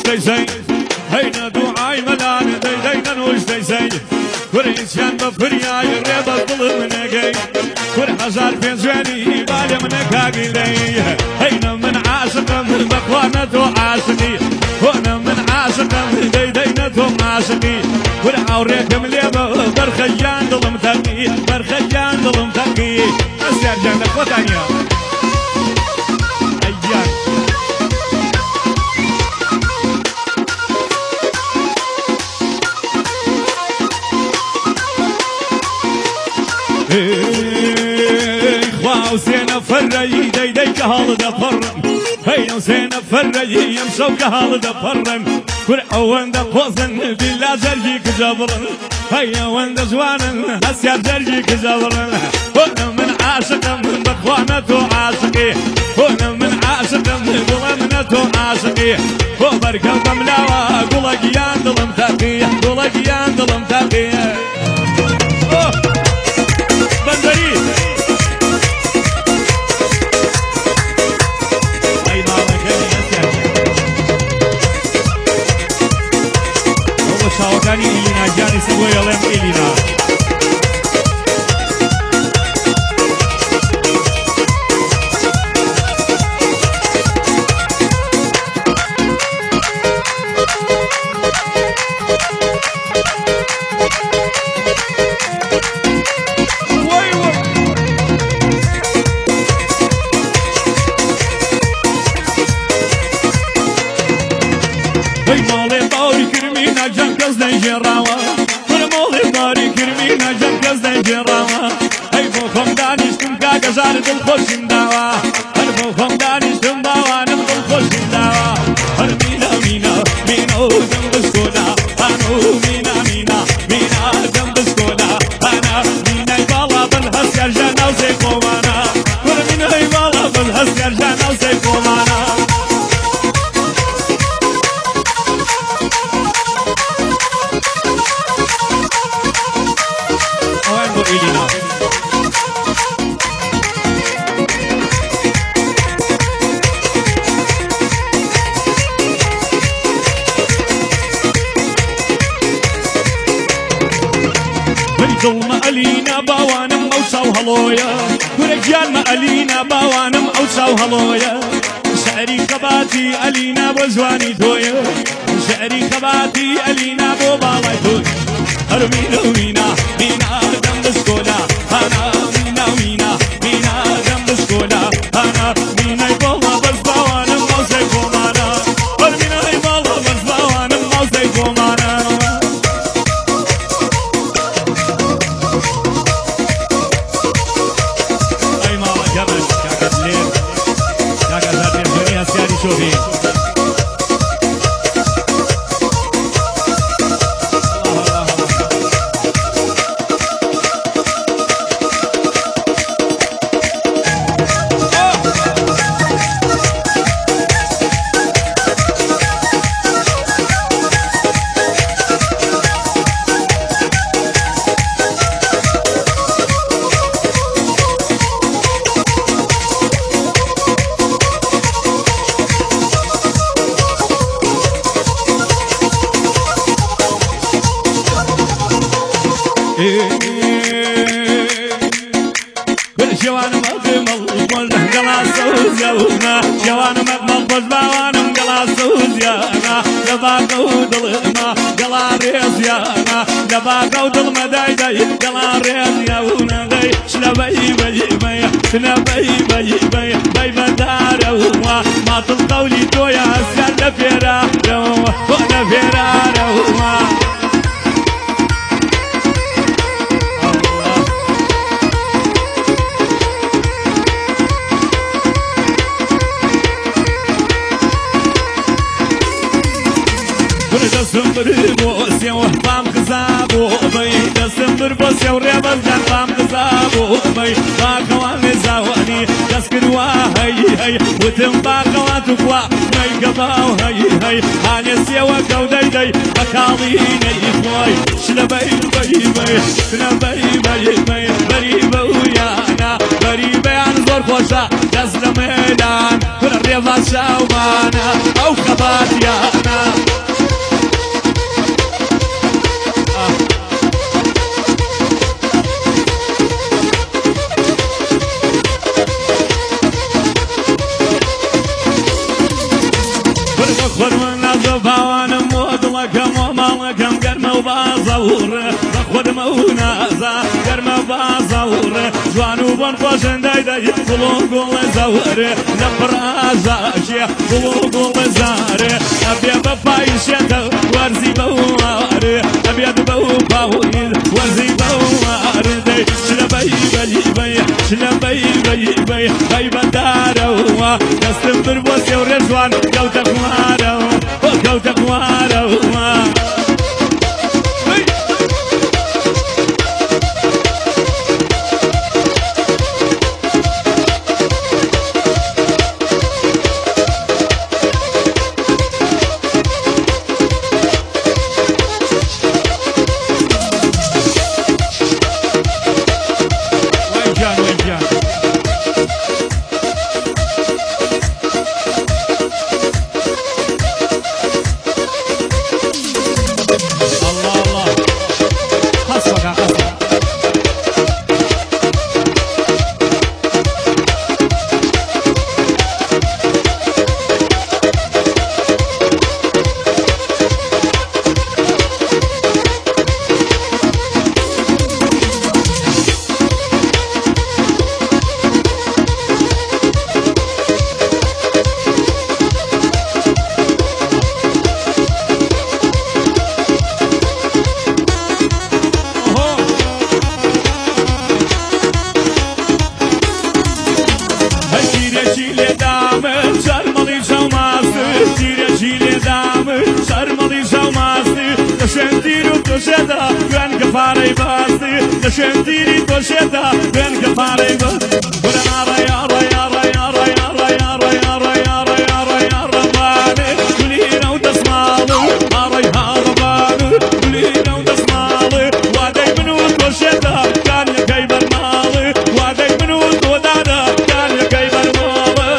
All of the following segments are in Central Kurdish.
ديزين هينا دعاي ملان ديدين وش ديزين وريشان بفريا يريب الظلم نقي ورحزار في زواني بالي من كاقلي هينا من عاشق من بقوانة عاشقي وانا من عاشق من ديدينة عاشقي والعوريك مليبة برخيان ظلم ثقي برخيان ظلم ثقي أسير جنك وطانيا أيان وسينا فري ديديك هال دفرن هينا وسينا فري يمشوك هال دفرن كل وين دقوزن بلا زرجيك جبرن هيا وين زوانن هسيا زرجيك جبرن وانا من عاشق من بخوانة عاشقي وانا من عاشق من ظلمنة عاشقي وبركب ملاوى قولك يا ظلم تقي قولك يا ظلم تقي بندري شاوكاني إلينا جاني سبوي يلم إلينا زارد الخوش داوا هربو دانشتم باوانم الخوش داوا هر مينا مينا مينا دم بسكونا انو مينا مينا مينا دم بسكونا انا مينا يبالا بالهس يرجعنا وزي قومانا هر مينا يبالا بالهس يرجعنا وزي قومانا وين بو إلينا ظلم ألينا باوانم أوساو هلويا ورجال ما ألينا باوانم أوساو هلويا شعري خباتي ألينا بوزواني تويا شعري خباتي ألينا بو بالاي توي هرمينا ومينا مينا دم بسكونا أنا مينا ومينا مينا دم بسكونا أنا مينا يبالا بس باوانم أوساي فومانا هرمينا يبالا بس باوانم أوساي فومانا شوفي كل شوان مقمل قلنا قلاصوز يا ونا شوان مقمل بس باوانم قلاصوز يا انا لباقو دلما قلا ريز يا انا لباقو دلما داي داي قلا ريز يا ونا داي شلبي بي بي شلبي بي بي بي بدار وما ما تلقولي تويا سال فيرا وانا فيرا وما دستم بربوسي وحبام خزابو بي دستم بربوسي وريبز جنبام خزابو بي باقوان زاواني دسكروا هاي هاي وتم باقوان تقوى مي قباو هاي هاي هانسي وكو داي داي اكاليني اخوي شلبي بي بي شلبي بي بي بريبه ويانا بريبه عن زور خوشا دست ميدان كل الرياضة شاومانا او خبات يانا مەکەم گەرمە و بازەوڕ بە خۆدمە و نازا گەرمە بازەوڕ جوان و بۆن خۆشن دەیدەی گوڵ و گوڵە زەورێ لە پڕازاشێ گوڵ و گوڵە زارێ ئەبێ بە پایشێتە وەرزی بە وارێ ئەبێت بە و باویر وەرزی بە واردەی شلەبەی بەی بەی شلەبەی بەی بەی بەی بەدارەوە دەستم بر بۆ سێورێ جوان کەوتە خوارەوە کەوتە خوارەوە Gwen gefaarij basti, de shentiri tosheta, gwen gefaarij basti. Gwen ara ara ara ara ara ara ara ara ara ara bane, gulina u tasmalu, ara ara bane, gulina u tasmalu. Waday minu tosheta, kan ya kaybar mali, waday minu todada, kan ya kaybar mali.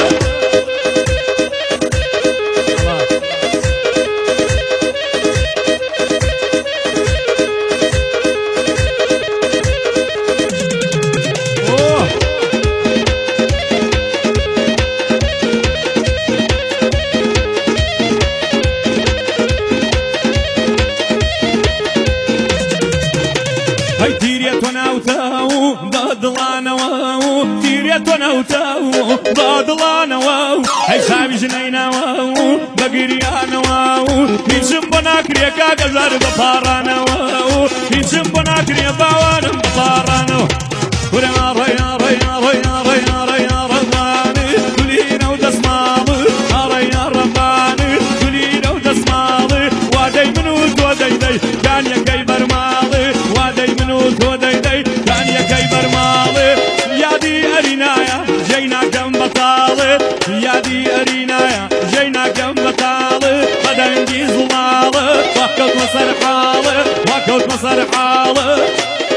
ضادلانا واو هاي صاحبي جنينا واو بقريانا واو هنشم بناكريا كاكزار بفارانا واو هنشم بناكريا باوانا بفارانا ورما ريا ريا ريا ريا ريا رباني كلينا ودسمالي ريا رباني كلينا ودسمالي وادي منوت ودي دي كان يا كيبر مالي وادي منوت ودي دي كان يا كيبر مالي يا دي أرينايا جينا كم بطالت يا دي أرينايا جينا كم بطالت بدن دي زلالت وكوت مصر حالت وكوت مصر حالت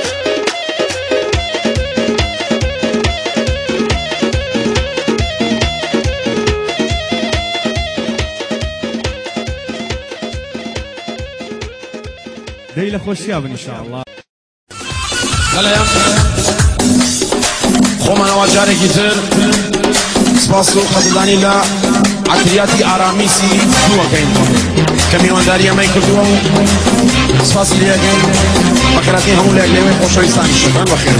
ديلة خوشيابن إن شاء الله هلا يا خۆمانە واجارێکی تر سپاس و قەدردانی لە عەتریاتی ئارامیسی دووەکەین کە میوانداری ئەمەی کردووە و سپاسی لێەکەین بەکەراتی هەموو لایەک لێوەی خۆشەویستانی شەکان بەخێر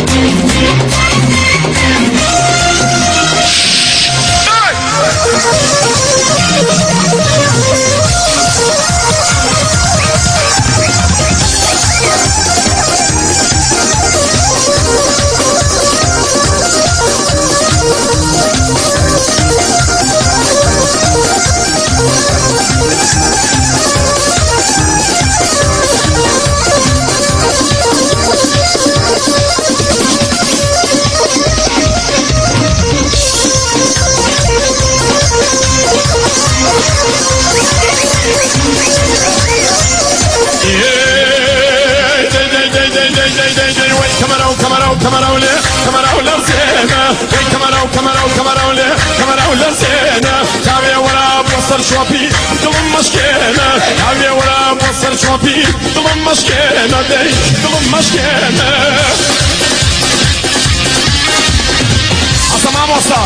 شوابي ضم مشكلة عمي ولا بوصل شوابي ضم مشكلة دي ضم مشكلة عصام وصا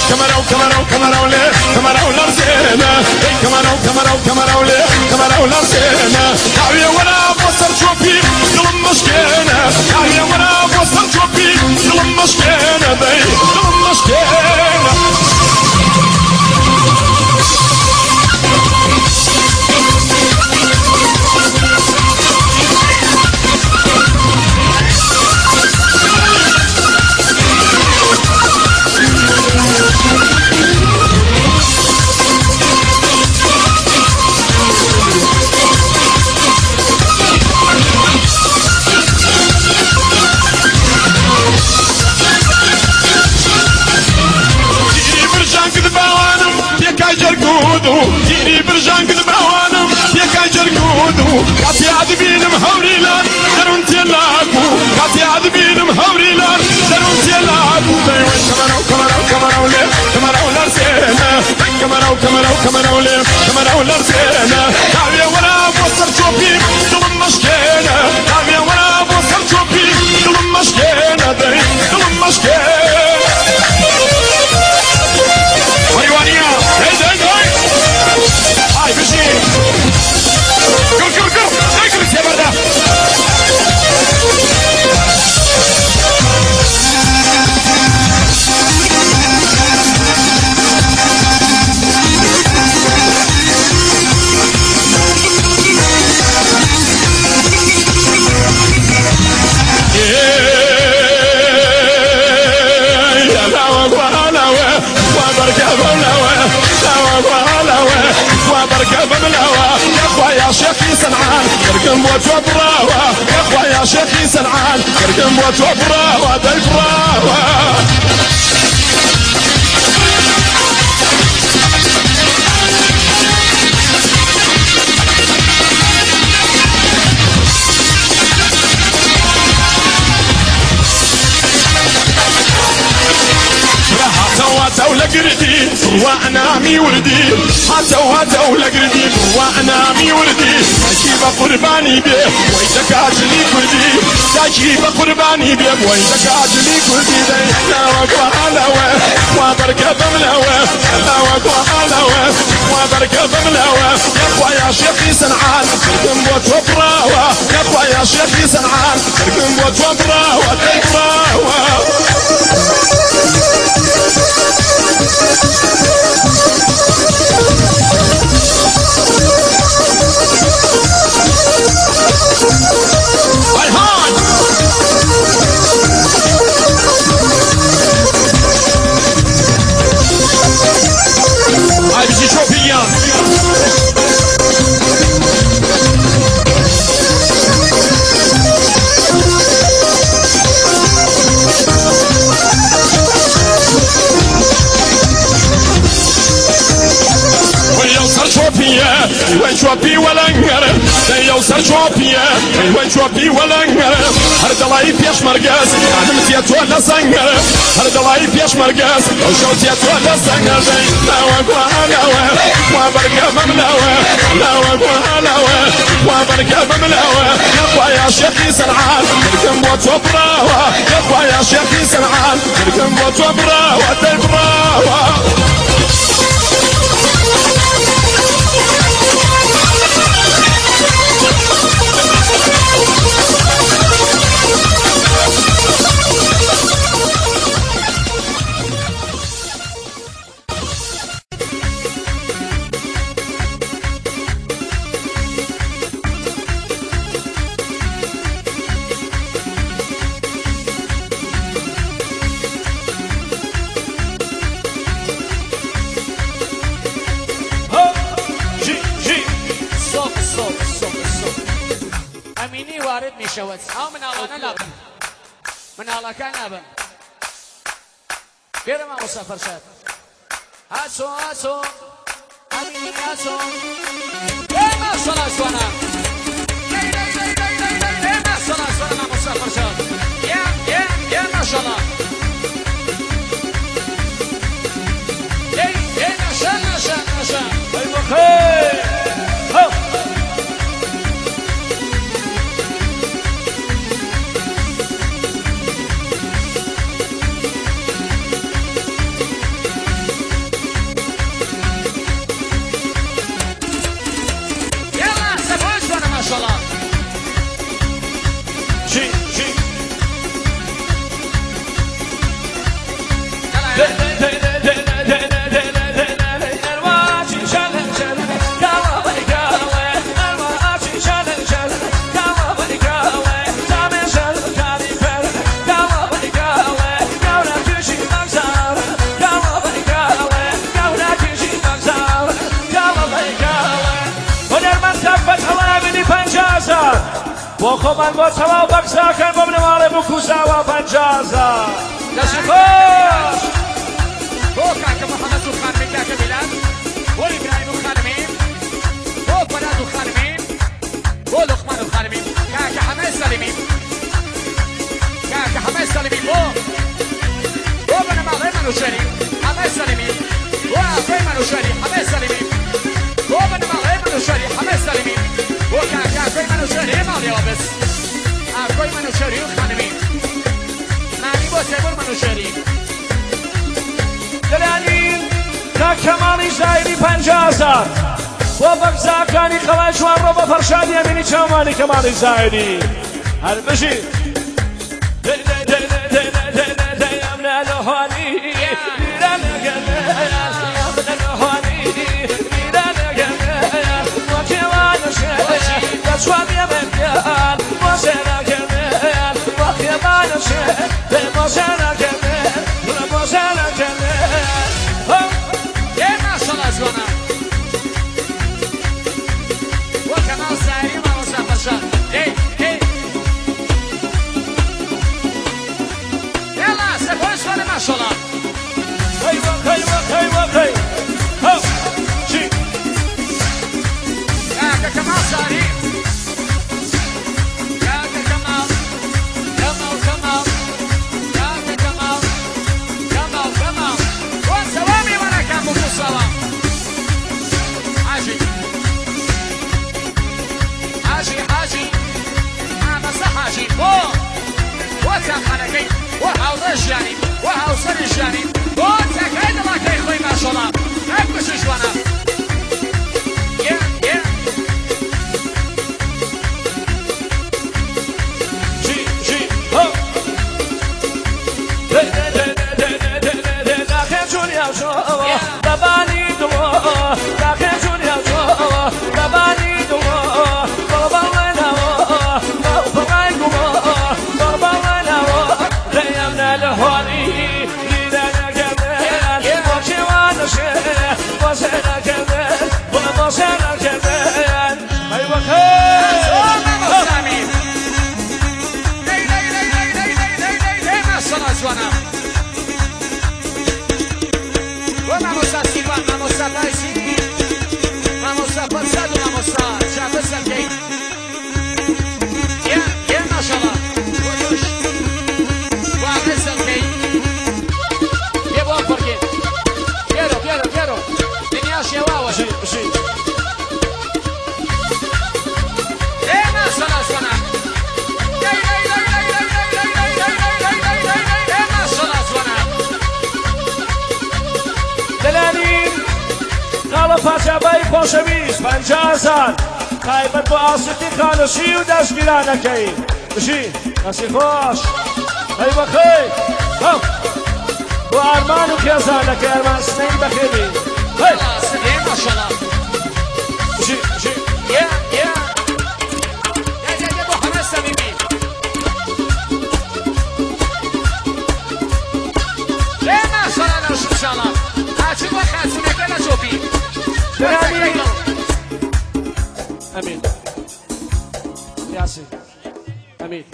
كمروا لي كمروا لرزينا كمروا لي كمروا لرزينا دعوية وانا بوصل شوفي ظلم مشكينا دعوية وانا بوصل شوفي ظلم مشكينا ظلم مشكينا جيني برجان قد بعوانم يا كاجر قودو كاتي عذبين مهوري لان درون تيلاكو كاتي عذبين مهوري لان درون تيلاكو كمروا لي كمروا لرزينا كمروا لي كمروا لرزينا دعوية وانا بوصل شوفي ظلم مشكينا دعوية وانا بوصل شوفي ظلم مشكينا ظلم مشكينا ويوانيا هاي بشي كر اجلس يا برده يا شيخي سنعان كركم وتوبراوا يا اخويا يا شيخي سنعان كركم وتوبراوا دايبراوا هاتوا لقردي وأنامي وردي هاتوا لقردي وأنامي وردي تجيب قرباني بيه ويدك عجلي كردي تجيب قرباني بيه ويدك عجلي كردي لا وقوالوه وبركة بملوه لا وقوالوه وبركة بملوه يا اخويا شيخي سنعان كركم وتوبراوا يا اخويا شيخي سنعان كركم وتوبراوا تيبراوا هاي بيجي شوفيان وين شوفي ولا انقرب يوصل شوفيه وين شوفي ولا انقرب هرد الله يفيش مرقاس عدمت ولا سنقرب هرد الله يفيش مرقاس وشوت ولا سنقرب لا وقوالوه وبركة مملوه لا وقوالوه وبركة مملوه يا اخويا شيخي سنعان كركم وتوبراوا يا اخويا شيخي سنعان كركم وتوبراوا تيبراوا وارد میشود ها من الله نلابم من الله كان نابم غير ما مسافر شاد هاتو امين هاتو يا ما صلاة وانا يا ما صلاة وانا مسافر شاد يا ما شاء الله يا ما شاء بخير وخو من با تمام بکسا کن بابن ماله بکوزا و 50,000 دستی خوش بو کاکا محمد خانمی کاکا میلاد بو ابراهیم خانمی بو فلاد خانمی بو لقمان خانمی کاکا حمد سلیمی کاکا حمد سلیمی بو بن ماله منو شریف حمد سلیمی بو افری منو شریف حمد سلیمی بو بن ماله منو شریف حمد سلیمی بو کاکا افری منو شریف مالی آبس افری منو شریف خانمی معنی با سبور منو شریف دلانی تا کمالی زایری 50,000 با بکساکانی خواهشوان رو با فرشادی امینی چمانی کمالی زایری هر بشی خوشویست 50,000 تایبت با آسیتی خانشی و دستگیرانه کی بشی نسی خوش ای بخیر با ارمان و کیازانه که ارمان سنی بخیری هی سنی ماشالله بشی بشی یه با همه سمیمی ماشالله نشوشالله هرچی با خزونه که نشوفی امين ياسين امين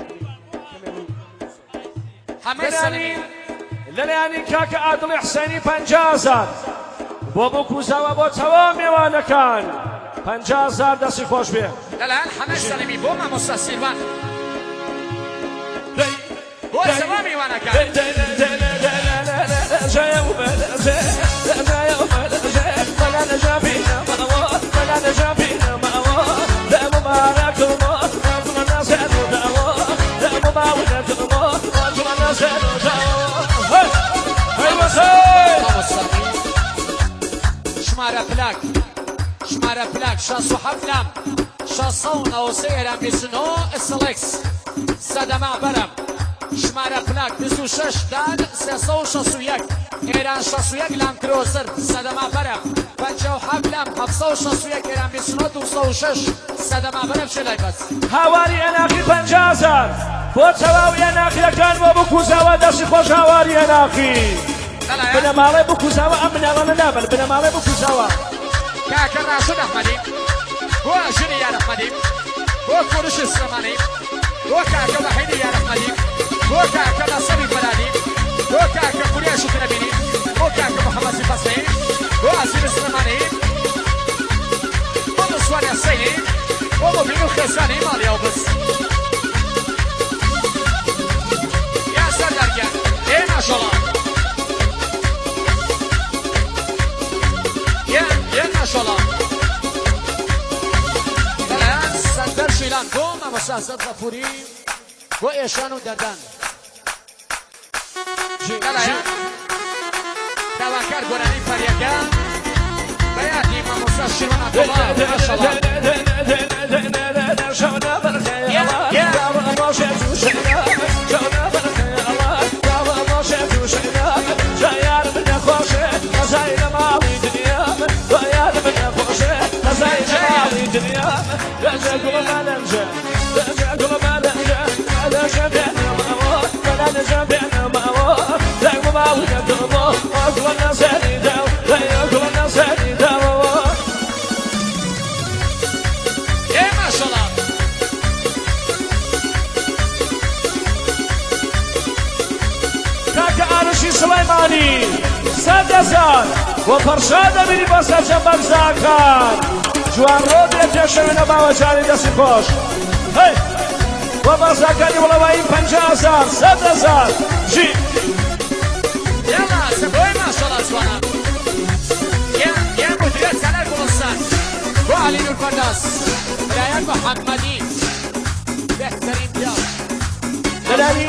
حمد سلمي للياني كاكا عادل حسيني 50,000 بابو كوزا وابو تمام وانا كان 50,000 دسي خوش بيه الان حمد سلمي بو ما مستسيلوان بو تمامي وانا كان شمارة بلاك شاسو حفلم شاسون او سيرم بسنو السلكس سادة معبرم شمارە پلاک 26 دان 361 ئێران 61 لام کرۆسەر سەدەما بەرە 57 لام 761 ئێران 29 206 سەدەما بەرە بچێ لای بەس هاواری ئەناقی 50,000 بۆ تەواو ئێناقیەکان بۆ بکوزاوە دەستی خۆش هاواری ئەناقی بنەماڵێ بکوزاوە ئەم مناڵانە نابن بنەماڵێ بکوزاوە کاکە ڕاشد ئەحمەدی بۆ ژنی یار ئەحمەدی بۆ کوڕشی سلێمانی بۆ کاکە وەحیدی یار ئەحمەدی بۆ کاکە نەسەری فەرانی بۆ کاکە کوریاشی ترەبینی بۆ کاکە محەممەدی فەسەی بۆ ئازیری سلێمانی بۆ مسواری ئەسەینی بۆ مبین و خێزانی ماڵیاو بس یا سەردەرگیان ئێ ماشەڵڵا یە ماشەڵڵا بەلایەن سەندەر شیلان بۆ مامۆستا سەد غەفوری بۆ ئێشان و دەردان بەلایەن داواکار گۆرانی فەریەکە بەیادی مامۆستا شیرۆن عەبدوڵڵا ماشەڵڵا سليماني 100,000 وفرشاد بيري بسا جنبك زاكار جوان رودي جشن نباوة جاني دسي خوش هاي وبرزاكاني ولوائي 50,000 100,000 جي يلا سبوي ما شاء الله جوانا يا مدير سنة كولوسان بو علي نور فرداس رايان محمدي بهترين ديال دلالي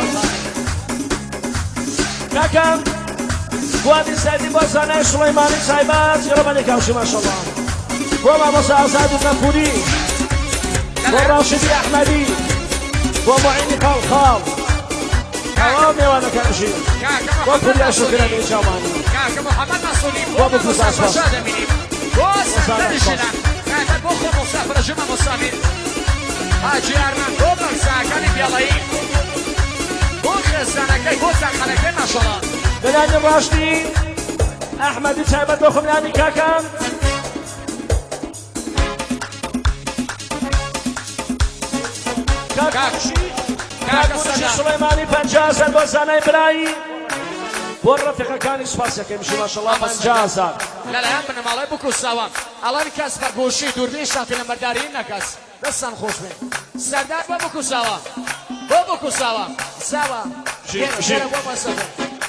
كاكام بوادي سيدي بوزاني سليماني سايبات يرماني كاوشي ما شاء الله بوما موسى أسعد النفوري وراشدي أحمدي ومعيني خالخال حرامي وانا كاوشي وكل شكرا من جاماني كاكا محمد مسؤولي وابو فساس شادميني وسهل الشنان كاكا بوخو مسافر جمع مسامير حاجي أرمان دوبر ساكاني بيالي زنكي بوسع خلكي ما شاء الله بلاني الراشدي احمد تايبت بخم يعني كاكا كاكا سليماني 50,000 بوزاني براي والرفقة كان يسفاسك يمشي ما شاء الله 50,000 لا من مالي بكو سوا الان كاس بربوشي دورديشا في المردارين نكاس دستان خوش بين سردار بابكو سوا بابكو سوا سوا شير بابا سوا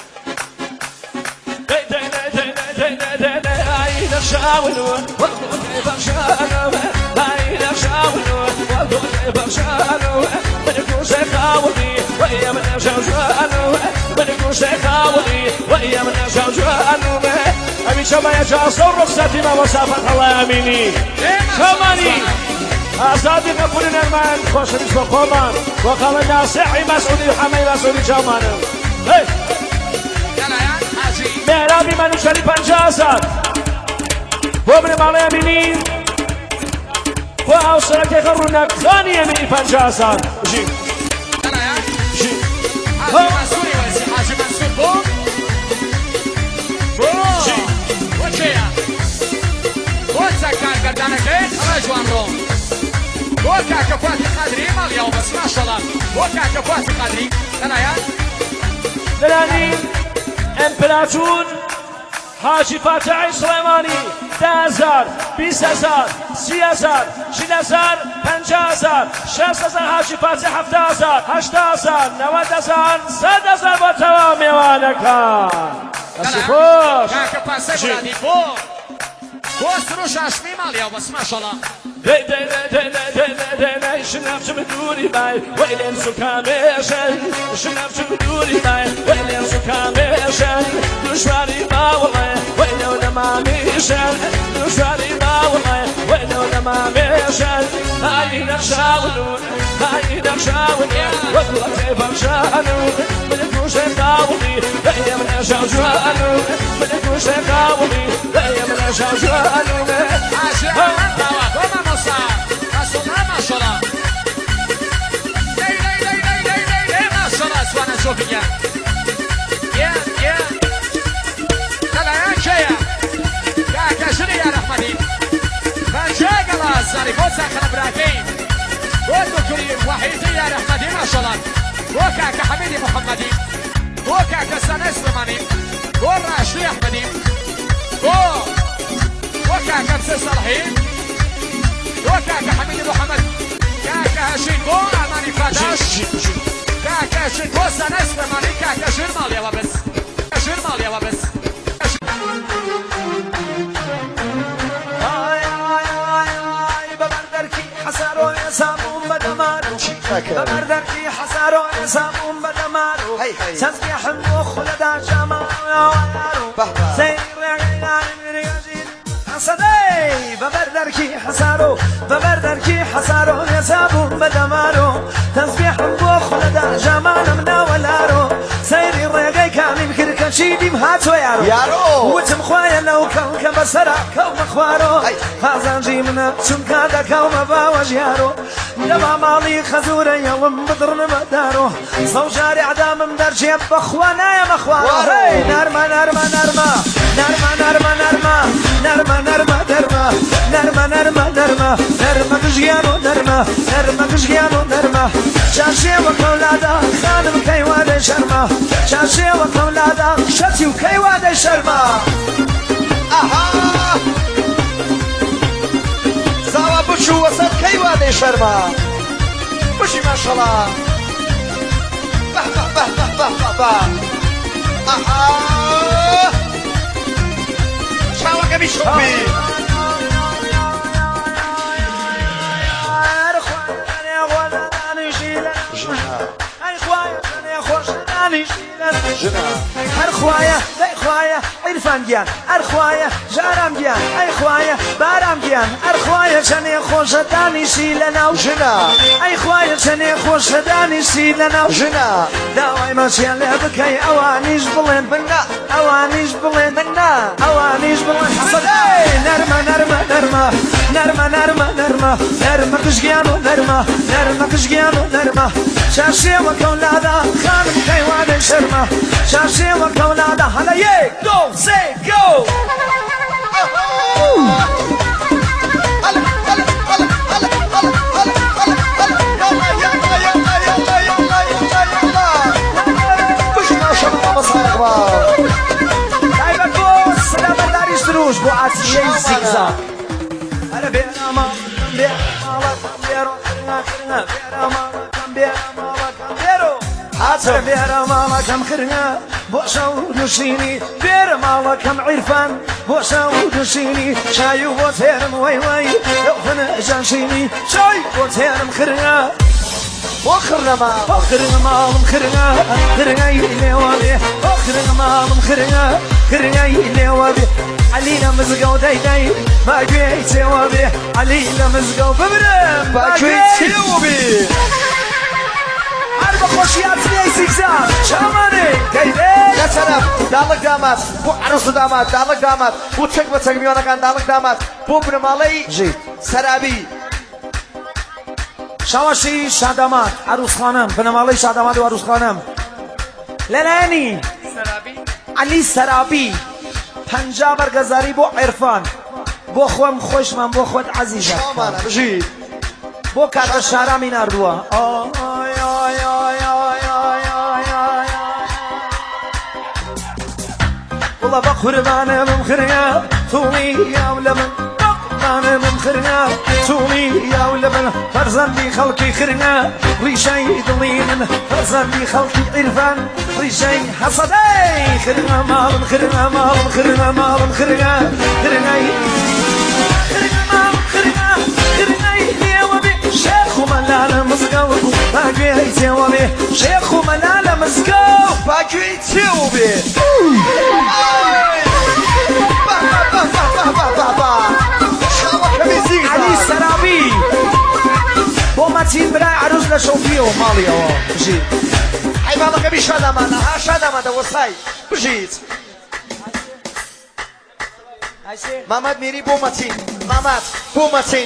باين شاولون برشانو باين شاولون برشانو بدكو شخاولي ويا من شاولو بدكو شخاولي ويا من شاولو ابي شما يا جاسر رخصتي ما وصفت الله اميني كماني أزادي نقولنا المان خوش بسم خومان وقال الناصحي مسؤولي حمي مسؤولي جامان هاي مهرابي منو شري 50,000 وابن مالي امينين وأوصلك يخرونك ثاني يميني 50,000 جي جي حاجي منصوري وزي حاجي منصور بو جي وشيا وتسكر قردانك ايه جوان روم وكاكا فاتي قدري ما اليوم بس ما شاء الله وكاكا فاتي قدري انا يا دلاني امبراطور حاجي فاتح سليماني 10,000 20,000 30,000 40,000 50,000 60,000 حاجي فاتح 7,000 8,000 90,000 100,000 وتمام يوانكا كاكا فاتي قدري بو سروش عشمي ما اليوم بس ما شاء الله شنف بدوري باي ويلين سكاميشن شنف بدوري باي ويلين سكاميشن دشواري ما والله ويلو ما ميشن دشواري ما والله ويلو ما بيشان هاي نخشاونون هاي نخشاون وقوة فرشانون من كوش قاومي هيا من شوشانون من كوش قاومي هيا من شوشانون وما مصا أصلا ما شاء الله لي ما شاء الله أسوانا شوفيا يا لا يا شيا كاشري يا رحمتي فانشاق الله الزاري بوسا خنبراكين بوتو كريم وحيدي يا رحمتي ما شاء الله وكاك حميدي محمدي وكاك سنة سلماني وراشي أحمدي وكاك مسي صالحين وكاك حميدي محمد كاك هاشين بو أماني فاتاش كاك هاشين بو سنة سلماني كاك هاشين مالي وبس هاشين مالي وبس ببردركي حسارو يسامون بدمارو تسبيح المخ لدى جماعو سير غيران مريجين حسدي ببردركي حسارو يسامون بدمارو تسبيح المخ لدى جماعنا مناولارو سيري الرقاي كامل كركشيدي مهاتو يارو وتم خوايا لو كون كبسرع كوم خوارو خازان جيمنا شنكادا كوم باوج يارو لما مالي خزورة يوم بدرن مدارو صوجاري عدام مدرجي بخوانا يا مخوارو نرمى نرمى نرمى نرمى نرمى نرمى نرمى نرمى نرمى نرمى نرمى نرمى نرمى بجيانو نرمى نرمى بجيانو نرمى شاشي وكولادا خانم كيوان شرمى شاشي وكولادا شتي وكيوان شرمى اها زاوا بوشو وسط كيوان شرمى بوشي ما شاء الله به به به به به به اها شاوكا بيشوبي أرخوايا أرخوايا عرفان جيان أرخوايا جارم جيان أرخوايا بارم جيان أرخوايا شني خوش داني شيلنا وجنا أرخوايا شني خوش داني شيلنا وجنا داوي ماشي على بكي أوانيش بلين بنا أوانيش بلين بنا أوانيش بلين حصل نرمى نرمى نرمى نرمى نرمى نرمى نرمى كشجيانو نرمى نرمى كشجيانو نرمى شاشي وكولادا خانم كيوان شرمى شاشي وكولادا هلا يي جو سي جو روش بو عسيي زيكزاك انا بينا ما بينا ما بيرو بينا ما بيرو حتى بينا ما كم خرنا بو شاود نشيني بير ما كم عرفان بو شاود نشيني شاي وتيرم وي وي يوفنا جانشيني شاي وتيرم خرنا وخرنا ما مخرنا خرنا يلي وابي وخرنا ما مخرنا خرنا يلي وابي علينا مزقو داي داي ما جيت وابي علينا مزقو ببرم ما جيت وابي أربع خوشيات لي زيكزاك شاماني كيدي يا سلام دالك دامات بو عروس دامات دالك دامات بو تك ميونا كان دالك دامات بو برمالي جيت سرابي شواشي شادامات عروس خانم بنمالي شادامات وعروس خانم للاني علي سرابي پنجا برگزاری بو عرفان بو خوام خوش من بو خود عزیزم شامانا بجید بو کات شهرام این اردوها والله بقربان ممخرنا تومي يا ولمن بقربان ممخرنا تومي يا ولمن فرزان بي خلقي خرنا ريشاي دلين فرزان بي خلقي عرفان ريشاي حصدي خرنا مال خرنا مال خرنا مال خرنا خرنا خرنا خرنا يا وبي شيخ ملال مزقو باقي توبي شيخ ملال مزقو باقي توبي علي لە شەوفیەوە ماڵیەوە بژیت حیماڵەکەمی شادامانە ها شادامانە وەسای بژیت مامەد میری بۆ مەچین مامەد بۆ مەچین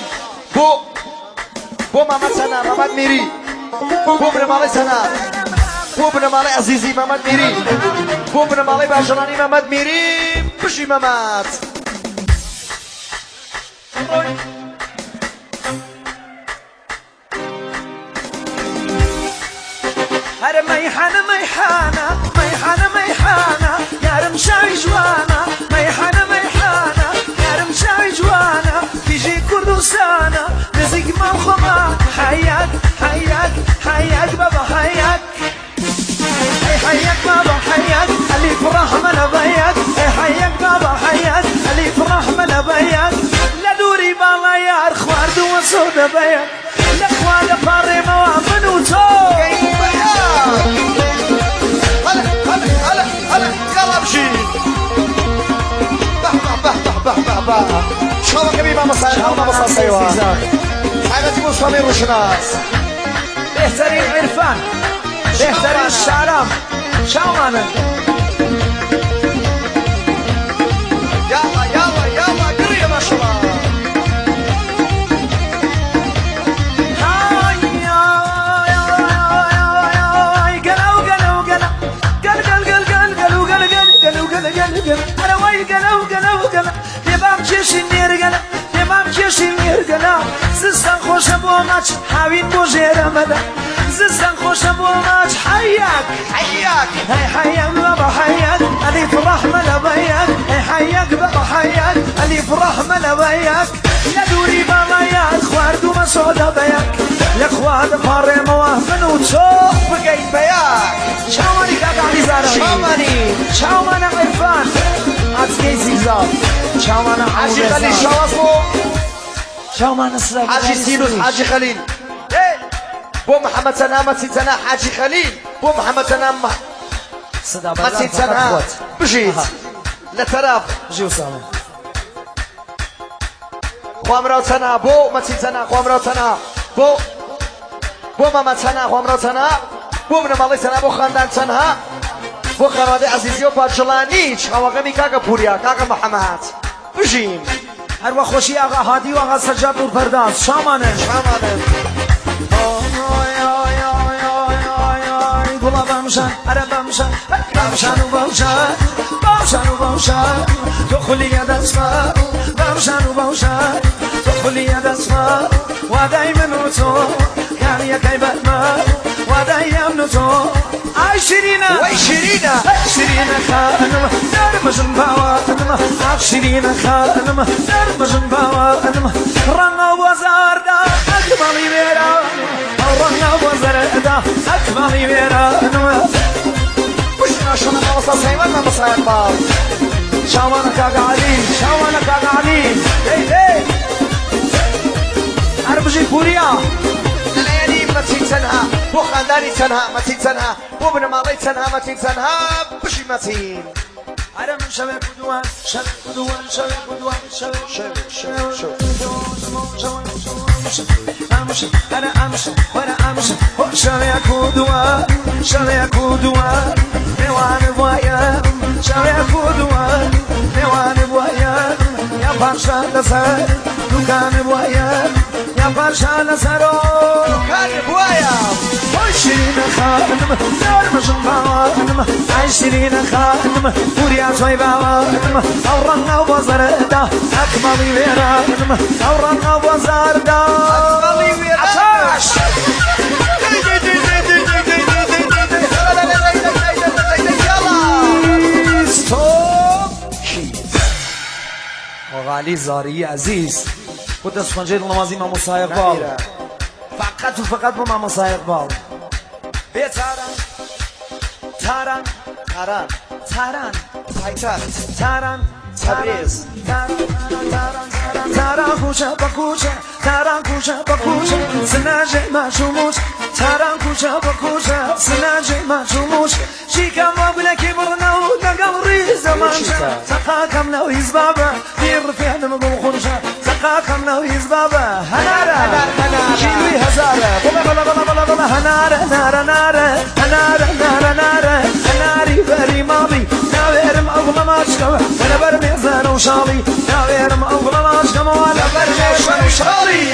بۆ مامەد سەنا مامەد میری بۆ بنەماڵی سەنا بۆ بنەماڵی عەزیزی مامەد میری بۆ بنەماڵی باژەڵانی مامەد میری بژی مەمەد هەرە مەیحانە مەیحانە مەیحانە مەیحانە یارم شاوی جوانە مەیحانە مەیحانە یارم شاوی جوانە کیژی کوردستانە نزیک ماڵ خۆمان حەیاک حەیاک حەیاک بەبە حەیاک حەیاک بابا حەیاک ئەلیف ڕەحمە لەبەیاک حەیاک بابا حەیاک ئەلیف ڕەحمە لەبەیاک لە دووری باڵا یار خواردووە سۆدە بەیاک لەخوا لە پاڕێمەوە من و تۆ هلا يلا بشي به شو كبير ما مصار سيوان حاجة تقول صمير وشناس بهترین عرفان بهترین شعرام شاوانه يلا قرية ما شاء الله أنا ويا قلو يبام كيشي نيرجلا يبام كيشي نيرجلا زستان خوش أبو ماتش حاوين بوجير مدا زستان خوش أبو ماتش حياك هاي حياك بابا حياك أليف رحمة لبياك هاي حياك بابا حياك أليف رحمة لبياك يا دوري بابا يا خوارد وما سودا بياك يا خوارد فاري موافن وتشوف بقيت بياك شاواني كاكا زاري شاواني عرفان عزيزي زيزاب شاواني حاجي خليل شوافو شاواني السلام حاجي سينوس حاجي خليل بو محمد سنة متين سنة حاجي خليل بو محمد سنة متين سنة بجيت لتراف بجي أسامة خوامراو سنة بو متين سنة خوامراو سنة بو محمد سنة خوامراو سنة بو من مالي سنة بو خاندان سنة بو خانواده عزیزی و پادشلانی شاوغمی کاکا پوریا کاکا محمد بجیم هر وقت خوشی آقا هادی و آقا سجاد نور پرداز شامانه گلا بامشان اره بامشان بامشان و بامشان بامشان و بامشان تو خلی دست ما بامشان و بامشان تو خلی دست ما و دایما تو کاری یکی ما و دایم تو آی شیرینه وای شیرینه شیرینه خانم در مجن باوانم آخ شیرینه خانم در مجن باوانم رنگ و زار دا اکمالی میرا رنگ و زار دا اکمالی میرا وش نشون ما وصل سيمان ما مصايب بال شاوانا كاغا علي هي عربجي بوريا ليالي متين سنها بو خانداني سنها متين سنها بو ابن مالي سنها متين سنها بشي متين أنا من شباب بدوان أنا أمشي وأنا أمشي شباب بدوان نوان بوايا شباب بدوان نوان بوايا يا باشا لسر دكان بوايا يا باشا لسر دكان بوايا شيرين خانم دار مجن باوانم عاي شيرين خانم وريا شوي باوانم أورنا وبزر دا أكملي ويرانم أورنا وبزر دا أكملي ويرانم عطاش وغالي زاري عزيز كنت اسفنجير نمازي مع مصايق بال فقط وفقط مع مصايق بال بيا تاران تاران تبريز تاران كوشة بكوشة تاران كوشة بكوشة سناجي ما شموش تاران كوشة بكوشة سناجي ما شموش شيكا مبلك برناو نقل ريزة مانشا تقاكم لو يزبابا دير فيها نمقل خرشا تقاكم لو يزبابا هنارا كيلوي هزارة بلا بلا بلا بلا والله هنارة نارة نارة هنارة نارة نارة هناري بري ماضي ناويرم أغلى ما أشكم وأنا برمي زان وشالي ناويرم أغلى ما أشكم وأنا برمي زان وشالي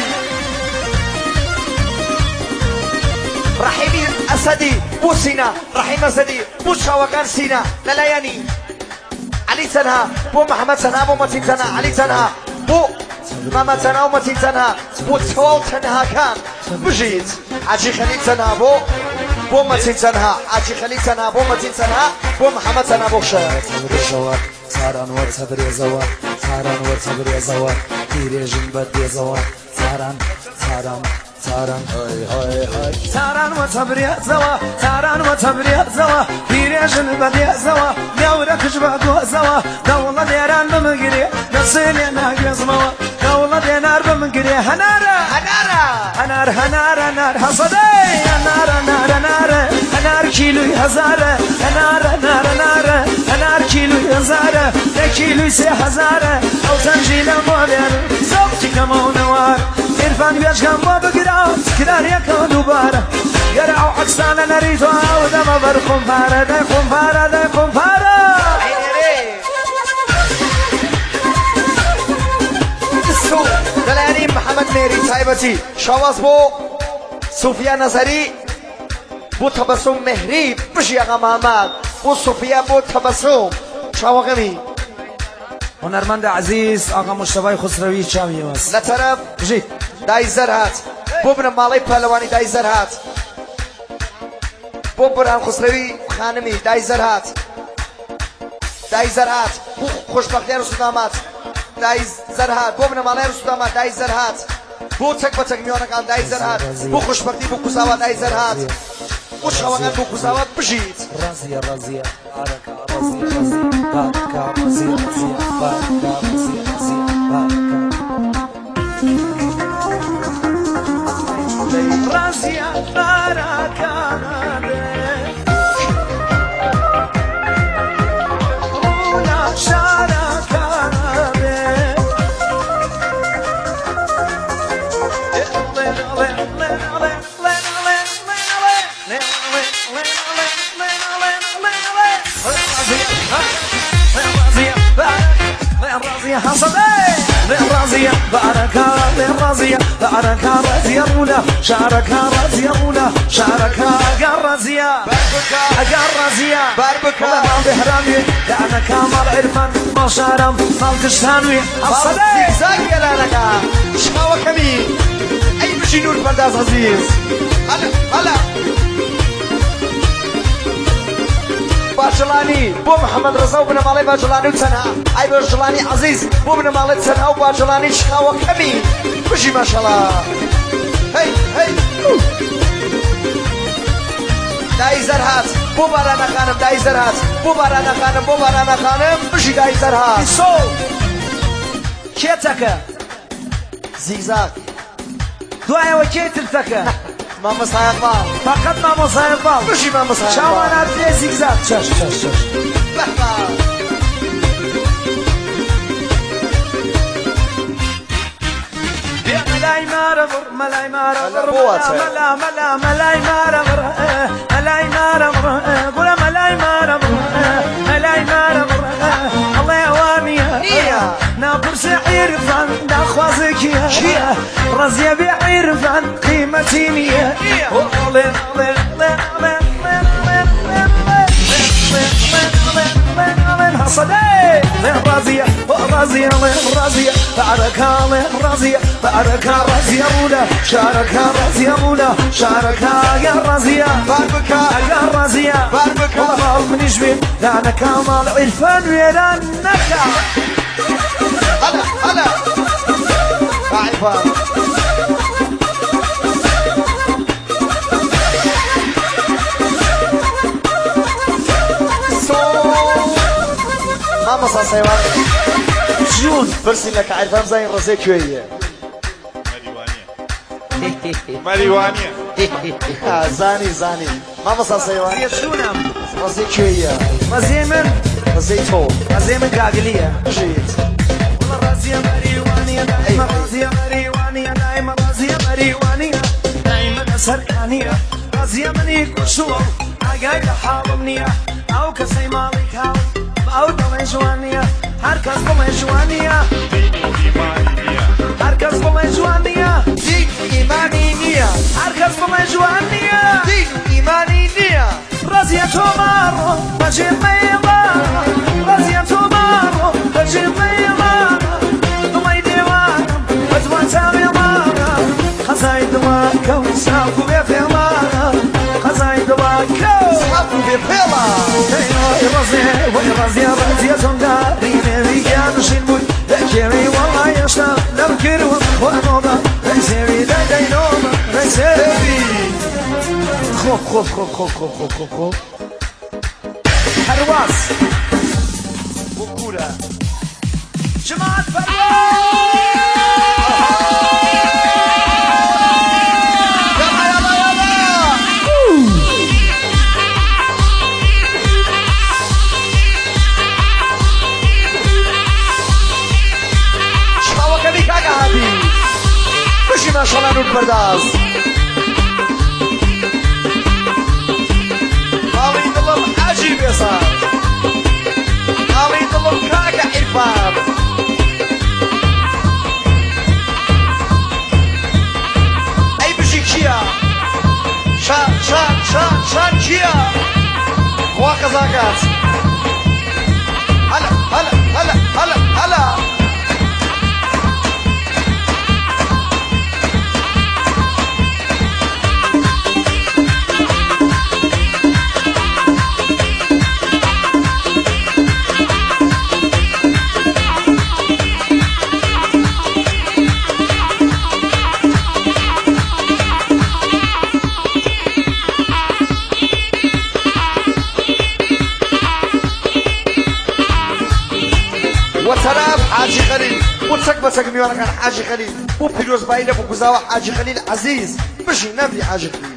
رحيمي أسدي بو سينا رحيم أسدي بو شاوكان سينا للياني علي سنها بو محمد سنها بو متين سنها علي سنها بو ماما سنها ومتين سنها بو توال سنها كان بجيت عجي خليل سنها بو متين سنها عجي خليل سنها بو متين سنها بو محمد سنها بو شهر ساران ورصبر يا زوار ساران ورصبر يا زوار تيريجن بدي زوار ساران ساران وتبريا زوا ساران وتبريا زوا بيريجن بديا زوا دورك جبعدو زوا دولة ديران بمقري نصيلي ناقز موا دولة دينار بمقري هنارة هنار حصدي هنار كيلو هزارة هنار كيلو هزارة كيلو سي هزارة أو تنجيل موبيل زوجتي كمون نوار إرفان بيشكم وبقرأ كدار يكون دوبارة يرعو عكسانا نريدو عودة ما برقم فارة دايقم فارة السوق دلاني محمد ميري صاحبتي شواز بو صوفيا نظري بو تبسم مهري بشي اغا محمد بو صوفيا بو تبسم شواغمي هنرمند عزيز آقا مصطفى خسروی چاوی واس لطرف جيت دای زرهات بو بن مالی پهلوانی دای زرهات بو برهان خسروی خانمی دای زرهات بو خوشبختی رسودامات دای زرهات بو بن مالی رسودامات دای زرهات بو تک بتک میانکان دای زرهات بو خوشبختی بو کساوات دای زرهات بو شواغان بو کساوات بجید رازية باركة باركة رازية باركة رازية باركة رونا شاركة رازية باركة رازية باركة رازية رولا شاركة رازية رولا شاركة رازية رازية باربكة ما بهرامي لأنا كامل عرفان ما شارم ما كشتانوي الصدي زاكي لانك شخاوة كمين أي بشي نور برداز عزيز هلا باجلاني بو محمد رضا وبن مالي باجلاني وتنها اي باجلاني عزيز بو بن مالي تنها وباجلاني شخاوة كمين بشي ما شاء الله هي داي زرهات بو بارانا خانم داي زرهات بو بارانا خانم بشي داي زرهات كيتك زيزاك دعاء وكيتك ماما صايقبال فقط ماما صايقبال بشي ماما صايقبال شاوانا بلي زيكزاك شاش بحبا ملاي مارغر ملاي مارغر ملاي مارغر قول ملاي مارغر الله يوامي نابر سعير فان داخوازك يا رزية بعير فان قيمتي مية صدي رازية باركة رازية رولا شاركة يا رازية باربكة والله من يجبين لأنا كامل عرفان ويرانك هلا عرفان ماما صاصيوان جون برسي لك عرفان زين رزيك شوية ماريوانيا زاني ماما صاصيوان يسونم رزيك شوية رزيتو قاقلية جيت والله رازية مريوانية دايما رازية مريوانية سەرکانیە ڕازیە منی کوشووە ئاگای لە حاڵم نییە ئەو کەسەی ماڵی کاو ئەو دەڵێ جوان نییە هەر کەس بڵێ جوان نییە هەر کەس بڵێ جوان نییە دین و ئیمانی نییە هەر کەس بڵێ جوان نییە دین و ئیمانی نییە ڕازیە تۆ ماڕۆ بەجێ مێڵە ڕازیە تۆ ماڕۆ بەجێ مێڵە دڵی دێوانم بە جوان چاوێڵانە خەزای دڵاکە و ساف و بێ پێڵانە خەزای دڵاکە و ساف و بێ پێڵە ڕازیە ڕازیە تۆمداری نێویگیانشین بووی دەکێوی وەڵا هێشتا لەم کردوە وانۆمە ڕێسێوی دەدەینۆمە ڕێسێوی خۆ هەرواز بۆ کوورە جماعت شڵاوەکەمی کاکە هاتی بشی ماشەڵا نور پەرداز ماڵی دڵم حاجی بێسار ماڵی دڵم کاکە عیرفان ئەی بژی کیە شان کیە خوا قەزاکات هەلا وتراف حاجي خليل وتسك بسك ميوانا كان حاجي خليل وبيروز بايلة وكوزاوا حاجي خليل عزيز بشي نبي حاجي خليل